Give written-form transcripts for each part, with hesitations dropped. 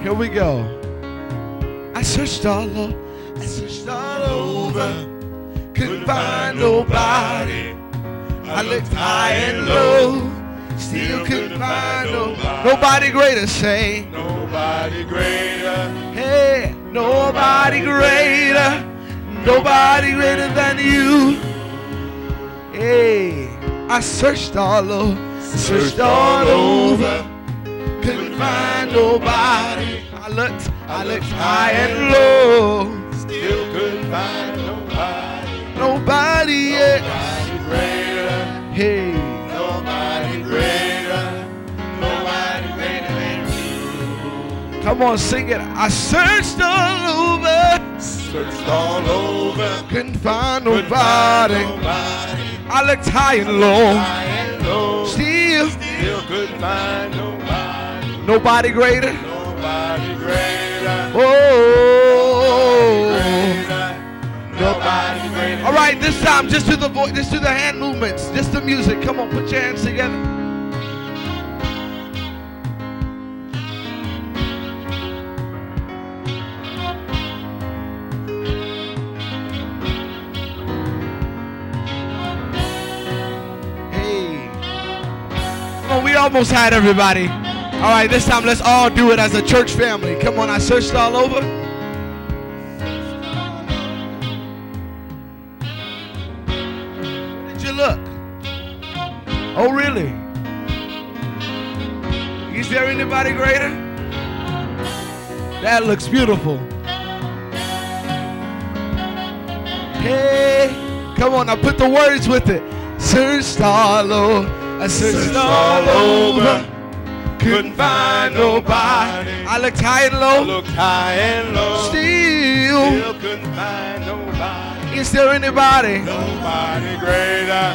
Here we go. I searched all over, couldn't find nobody. I looked high and low, still couldn't find nobody. Nobody greater, say. Nobody greater. Hey, nobody greater. Nobody greater than you. Hey, I searched all over, couldn't find nobody. I looked high and low, Still couldn't find nobody. nobody yet. Nobody greater. Hey, Nobody greater. Nobody greater than you. come on, sing it. I searched all over, Searched all over. couldn't find Couldn't find nobody. nobody. I looked high and low, High and low. still Still couldn't find nobody. nobody greater. Nobody greater. Oh, Greater. Nobody greater. all right. This time, just do the voice, just do the hand movements, just the music. Come on, put your hands together. Hey, come on, we almost had everybody. All right, this time let's all do it as a church family. Come on, I searched all over. Where did you look? Oh, really? Is there anybody greater? That looks beautiful. Hey, come on, now put the words with it. Searched all over. I searched all over. Couldn't find nobody. I looked high and I low. looked high and low. Still, Couldn't find nobody. is there anybody? Nobody greater.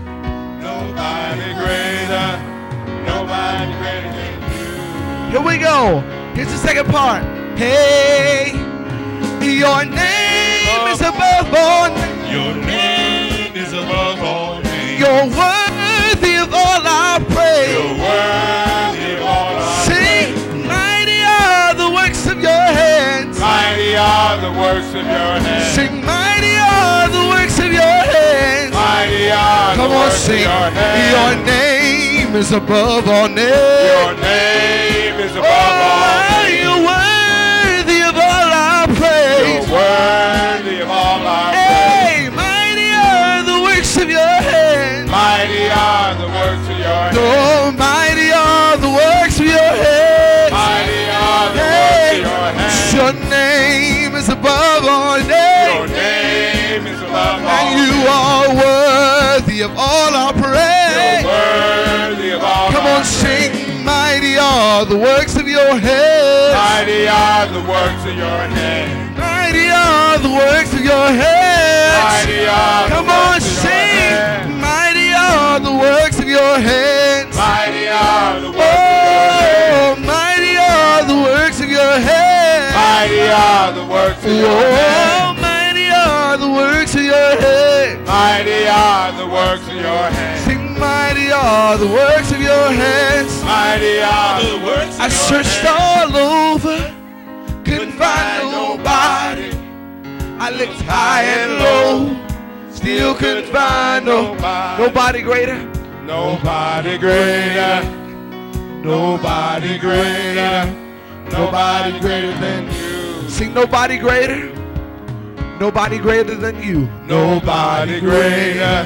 Nobody greater. Nobody greater than you. Here we go. Here's the second part. Hey, your name is above all names. Your name is above all names. You're worthy of all our praise. You're worthy of all our Sing, mighty are the works of your hands. Mighty are the works of your hands. Sing, mighty are the works of your hands. Mighty are Come the on, works sing. of your hands. Your name is above all Your names. name is above all Oh, names. you're worthy of all our You're praise. worthy of all our praise. Hey, mighty are the works of your hands. Mighty are the works of your hands. Oh, mighty are the works of your hands. Mighty are the works Hey, of your hands. your name is above all Your names. name is above all And you names. are worthy of all our You're praise. worthy of all Come our on, sing, mighty are the works of your hands. Mighty are the works of your hands. Mighty are the works of your hands. Mighty are the Come on, works of your sing, hands. mighty are the works of your hands. Mighty are the works of your Oh, hands. mighty are the works of your hands. Mighty are the works of your Oh, hands. mighty are the works of your hands. Mighty are the works of your hands. Sing, mighty are the works of your hands. Mighty are the works of I your searched hands. all over, couldn't find nobody. I looked high and low, still couldn't find nobody greater. Nobody greater. Nobody greater. Nobody greater than you. Sing, nobody greater. Nobody greater than you. Nobody greater.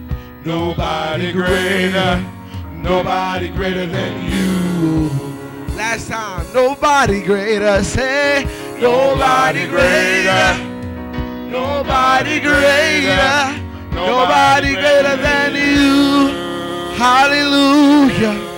Nobody greater. Nobody greater than you. Last time, nobody greater. Say, nobody greater. Nobody greater. Nobody greater than you. Hallelujah.